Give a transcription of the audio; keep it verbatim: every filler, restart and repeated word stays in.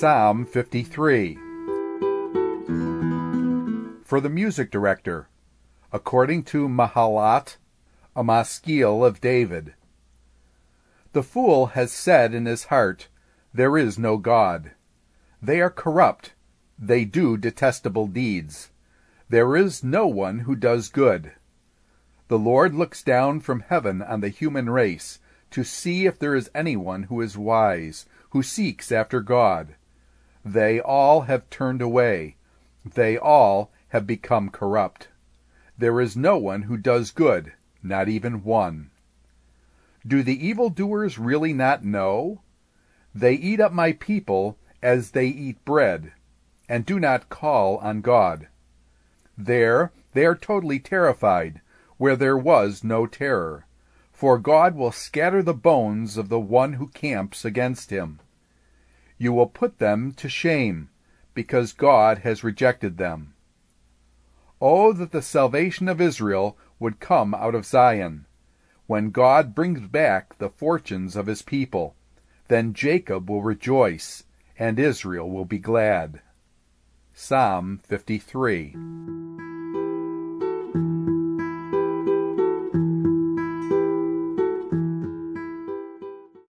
Psalm fifty-three. For the music director, according to Mahalat, a maskil of David. The fool has said in his heart, "There is no God." They are corrupt, they do detestable deeds. There is no one who does good. The Lord looks down from heaven on the human race to see if there is anyone who is wise, who seeks after God. They all have turned away. They all have become corrupt. There is no one who does good, not even one. Do the evildoers really not know? They eat up my people as they eat bread, and do not call on God. There they are totally terrified, where there was no terror. For God will scatter the bones of the one who camps against him. You will put them to shame, because God has rejected them. Oh, that the salvation of Israel would come out of Zion. When God brings back the fortunes of his people, then Jacob will rejoice, and Israel will be glad. Psalm fifty-three.